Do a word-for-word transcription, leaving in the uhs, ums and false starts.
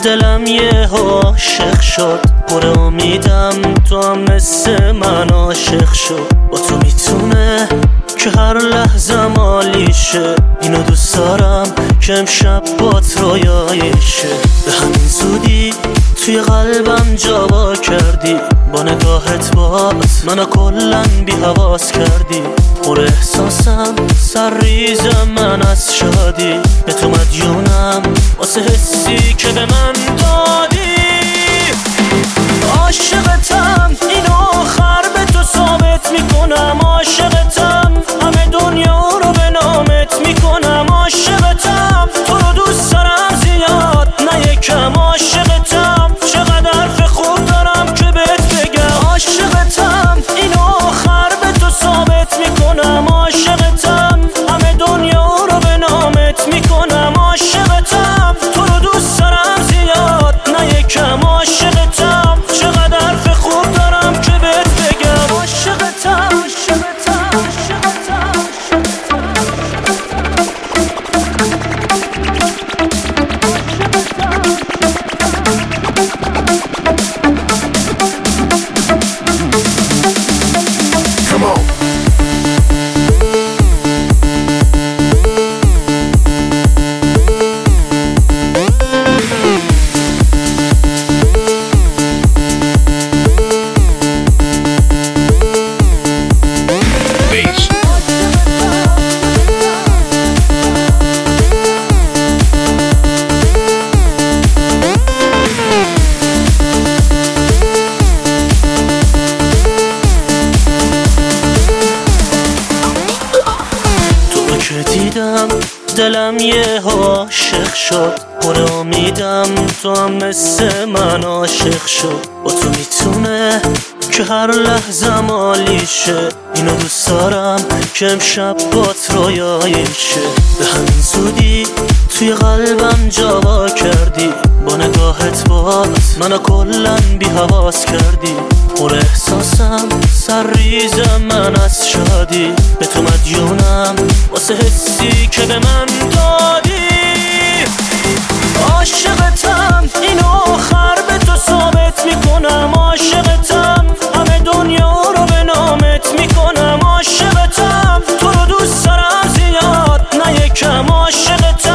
دلم یه عاشق شد، پر امیدم تو هم مثل من عاشق شد. با تو میتونه که هر لحظه مالی شه، اینو دوست دارم که امشب بات رویایشه. به همین زودی توی قلبم جا با کردی، با نگاهت باز منو کلن بی حواس کردی. پر احساسم سر ریزم من از شادی، به تو مدیونم واسه حسی که به من دادی. عاشقتم اینو آخر به تو ثابت میکنم، عاشقتم همه دنیا رو به نامت میکنم. عاشقتم تو رو دوست دارم زیاد نه یکم، عاشقتم چقدر حرف خوب دارم که بهت بگم. عاشقتم اینو آخر به تو ثابت میکنم، عاشقتم همه دنیا رو به نامت میکنم. عاشقتم تو رو دوست دارم زیاد نه یکم، عاشقتم چقدر حرف خوب دارم که بهت بگم. عاشقتم عاشقتم عاشقتم Come on. که دیدم دلم یه عاشق شد، پر امیدم تو هم مثل من عاشق شد. با تو میتونه که هر لحظه مالی شه، اینو دوست دارم که امشب بات رویایشه. به همین زودی توی قلبم جا با کردی، با نگاهت باز منو کلن بی حواس کردی. پر احساسم سر ریزم من از شادی، به تو مدیونم واسه حسی که به من دادی. عاشقتم اینو آخر به تو ثابت میکنم، عاشقتم همه دنیا رو به نامت میکنم. عاشقتم تو رو دوست دارم زیاد نه یکم، عاشقتم